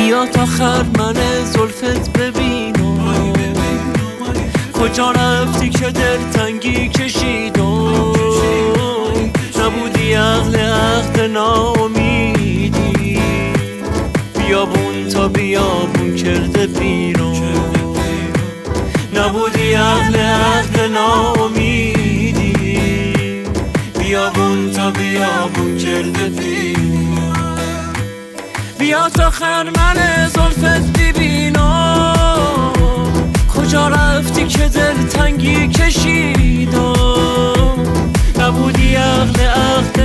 بیا تا خرمن زلفت ببینم کجا رفتی که دلتنگی کشیدم نبودی اهل عهد ناامیدی بیابون تا بیابون کرده پیرم نبودی اهل عهد ناامیدی بیابون تا بیابون کرده پیرم بیا تا خرمن زلفت ببینم کجا رفتی که دلتنگی کشیدم نبودی اهل عهد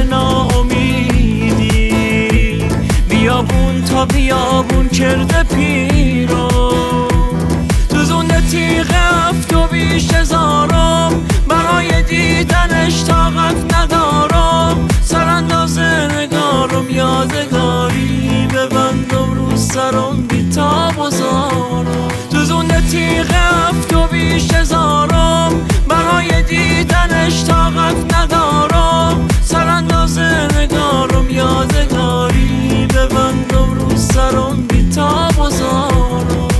ناامیدی بیابون تا بیابون کرده پیرم تو زنده تیغ هفت و بیش هزارم برای دیدنش طاقت ندارم سرانداز نگارم یادگاری ببندم رو سرم بی تاب و زارم تو زنده تیغ هفت و بیش هزارم برای دیدنش طاقت ندارم سرانداز نگارم یادگاری ببندم رو سرم بی تاب و زارم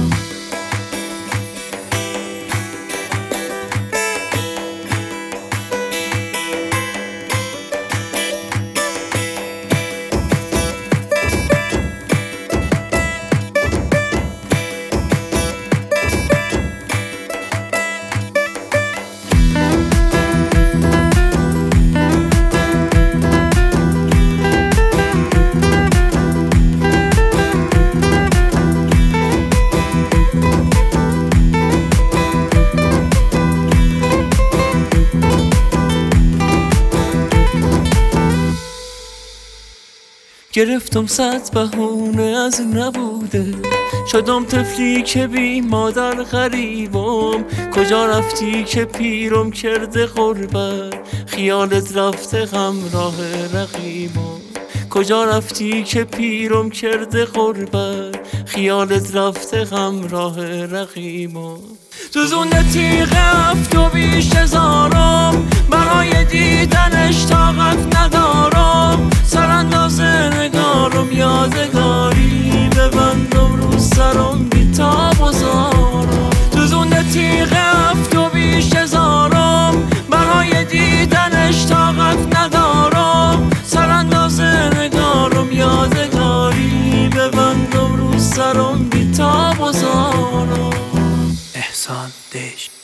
گرفتم صد بهونه از نبوده شدم طفلی که بی مادر غریبم کجا رفتی که پیرم کرده غربت خیالت رفته همراه رقیبم کجا رفتی که پیرم کرده غربت خیالت رفته همراه رقیبم تو زنده تیغ هفت و بیش هزارم برای دیدنش طاقت ندارم سرانداز نگارم یادگاری ببندم رو سرم بی تاب و زارم تو زنده تیغ هفت و بیش هزارم برای دیدنش طاقت ندارم سرانداز نگارم یادگاری ببندم رو سرم بی تاب و زارم احسان دش